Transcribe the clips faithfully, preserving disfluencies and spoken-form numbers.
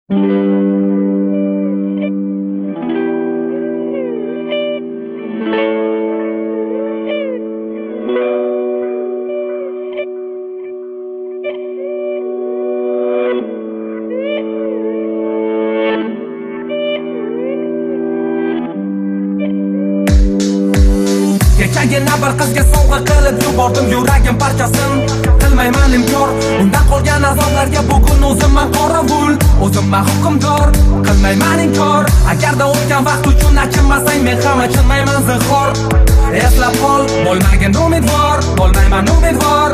Kechagina bir qizga sovg'a qilib yubordim yuragim parchasin. Qilmayman inkor undan qolgan azoblarga, bugun o'zimman qorovul, o'zimman hukmdor. Qilmayman inkor agarda o'tgan vaqt uchun achinmasang, men ham achinmayman zinhor. Eslab qol, bo'lmagin umidvor, bo'lmayman umidvor.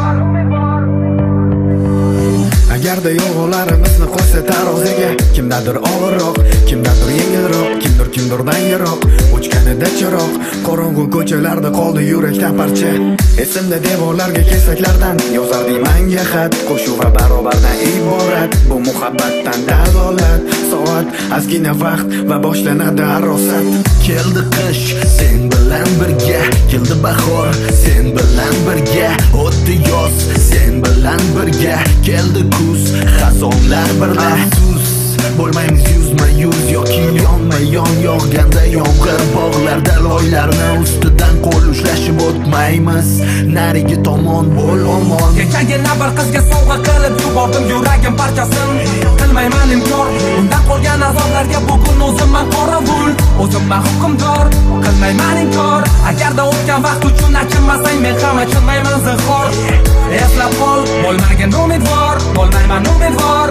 Agarda yo'g'olarimizni qo'ysa taroziga, kimdadir og'irroq, kimdadir yengilroq, kimdir kimdirdan yiroq. O'chganida chiroq, qorong'u ko'chalarda qoldi yurakdan parcha. Esimda devorlarga kesaklardan yozardim manga xat, qo'shuv va barobardan iborat. Bu muhabbatdan dalolat, soat ozgina vaqt va boshlanadi arosat. Keldi qish sen bilan birga, keldi bahor sen bilan birga, o'tdi yoz sen bilan birga, keldi kuz xazonlar birga. Afsus bo'lmaymiz yuzma yuz yoki yonma yon, yog'ganda yomg'ir bog'larda loylarni ustidan qo'l ushlashib o'tmaymiz. Narigi tomon bo'l omon. Kechagina bir qizga sovg'a qilib yubordim yuragim parchasin. Qilmayman inkor undan qolgan azoblarga, bugun o'zimman qorovul, o'zimman hukmdor. Qilmayman inkor agarda o'tgan vaqt uchun achinmasang, men ham achinmayman zinhor. Eslab qol, bo'lmagin umidvor, bo'lmayman umidvor.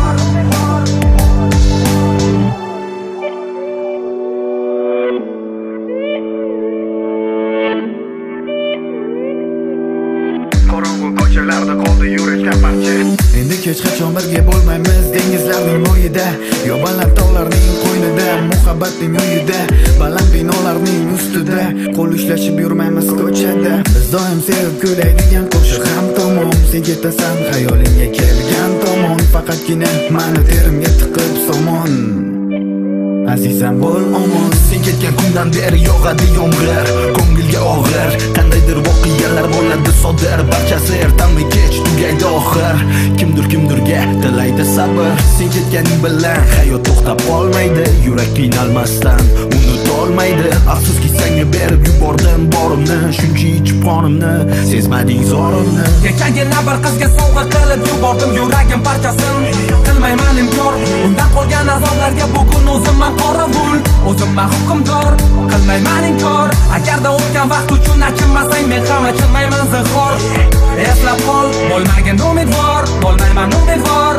Qorong'u ko'chalarda qoldi yurakdan parcha. Endi hech qachon birga bo'lmaymiz dengizlarning bo'yida, yo baland tog'larning qo'ynida, muhabbatning uyida, baland binolarning ustida. Qo'l ushlashib yurmaymiz ko'chada. Biz doim sevib kuylaydigan qo'shiq ham tamom. Sen ketasan xayolingga kelgan tomon, faqatgina mani terimga tiqib somon. Azizam bo'l omon. Sen ketgan kundan beri yog'adi yomg'ir, ko'ngilga og'ir. Qandaydir voqealar bo'ladi sodir, barchasi ertami kech tugaydi oxir. Kimdir kimdirga tilaydi sabr. Sen ketganing bilan hayot to'xtab qolmaydi, yurak qiynalmasdan unutolmaydi. Afsuski senga berib yubordim borimni, shuncha ichib qonimni, sezmading zorimni. Kechagina bir qizga sovg'a qilib yubordim yuragim parchasin. Qilmayman inkor undan qolgan azoblarga, bugun o'zimman qorovul, o'zimman hukmdor. Qilmayman inkor agarda o'tgan vaqt uchun achinmasang, men ham achinmayman zinhor. Eslab qol, bo'lmagin umidvor, bo'lmayman umidvor.